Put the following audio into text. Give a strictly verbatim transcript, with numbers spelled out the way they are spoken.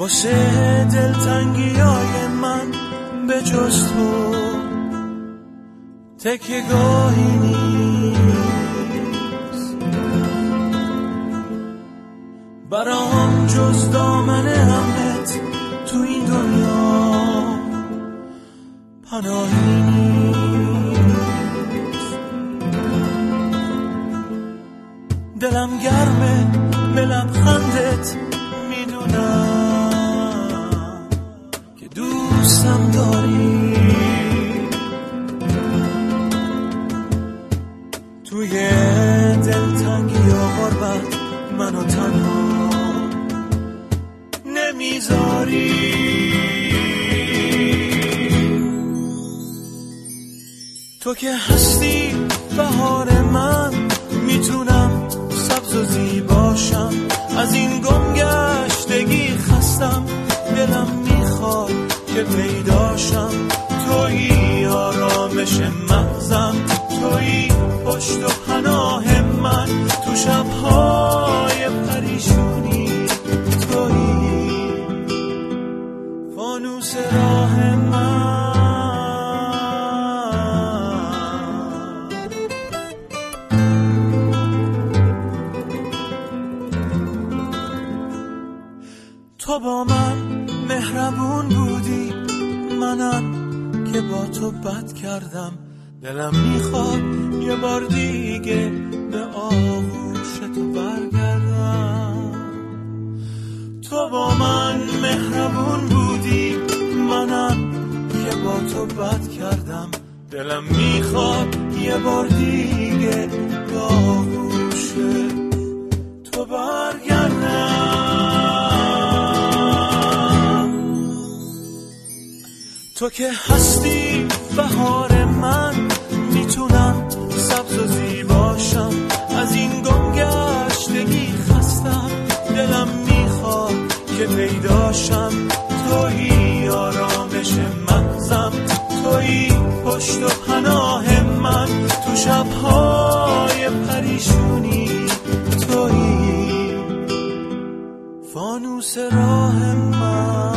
واسه دلتنگیای من به جز تو تکیه‌گاهی نیست. برام جز دامن همت تو این دنیا پناهی نیست. دلم گرمه به لبخندت، میدونم که دوستم داری. توی دلتنگی و غربت منو تنها نمیذاری. تو که هستی بهار من، میتونم سبز و زیباشم. از این گمگشتگی خستم، دلم میخواد که پیداشم. تویی آرامش مغزم، تویی پشت و پناه من تو شبهای پریشونی. تویی فانوس راه من. تو با من مهربون بودی، منم که با تو بد کردم. دلم میخواد یه بار دیگه به آغوش تو برگردم. تو با من مهربون بودی، منم که با تو بد کردم. دلم میخواد یه بار دیگه به آغوش تو برگردم. تو که هستی بهار من، میتونم سبز و زیباشم. از این گمگشتگی خستم، دلم میخواد که پیداشم. تویی آرامش مغزم، تویی پشت و پناه من تو شبهای پریشونی. تویی فانوس راه من.